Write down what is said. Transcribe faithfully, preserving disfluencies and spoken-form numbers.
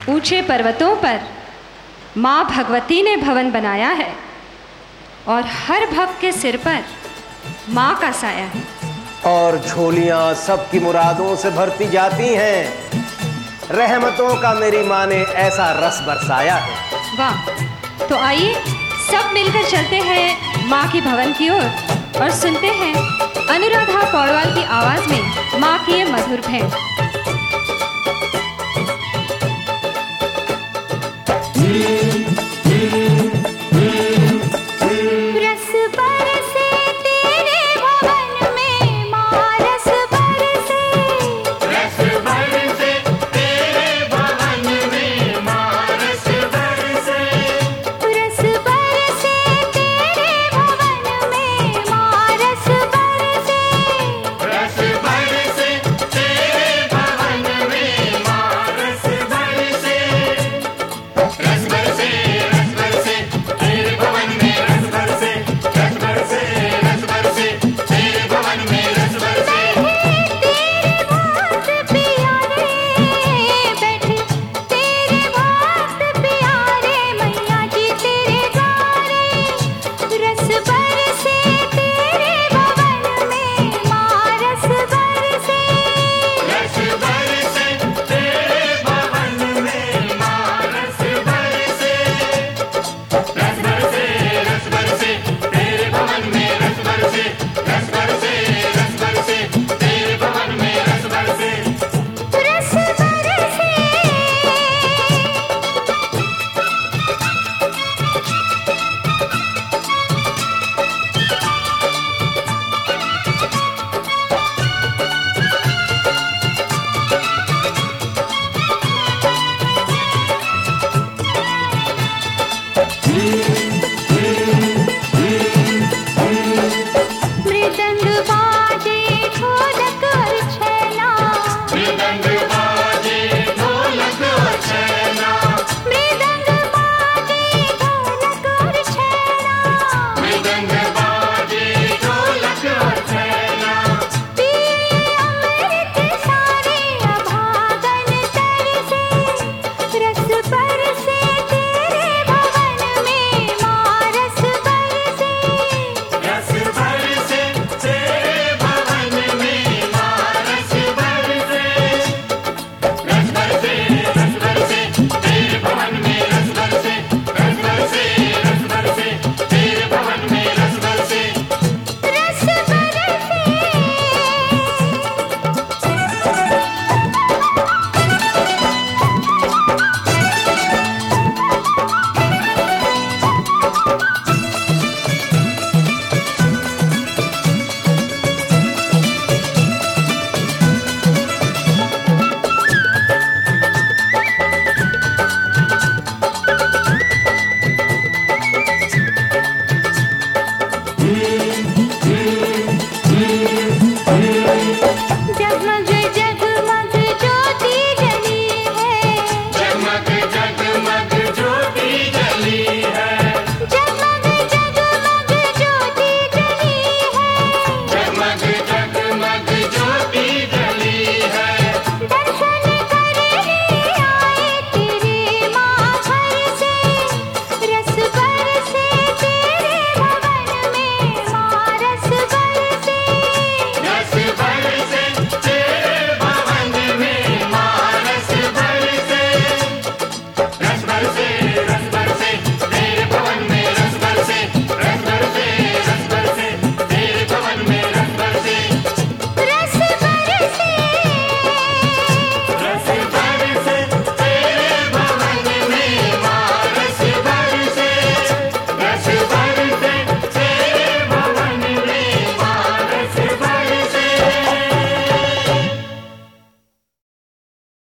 ऊंचे पर्वतों पर माँ भगवती ने भवन बनाया है और हर भक्त के सिर पर माँ का साया है। और झोलियां सबकी मुरादों से भरती जाती हैं। रहमतों का मेरी माँ ने ऐसा रस बरसाया है। वाह, तो आइए सब मिलकर चलते हैं माँ की भवन की ओर और सुनते हैं अनुराधा पौडवाल की आवाज में माँ की ये मधुर भेंट।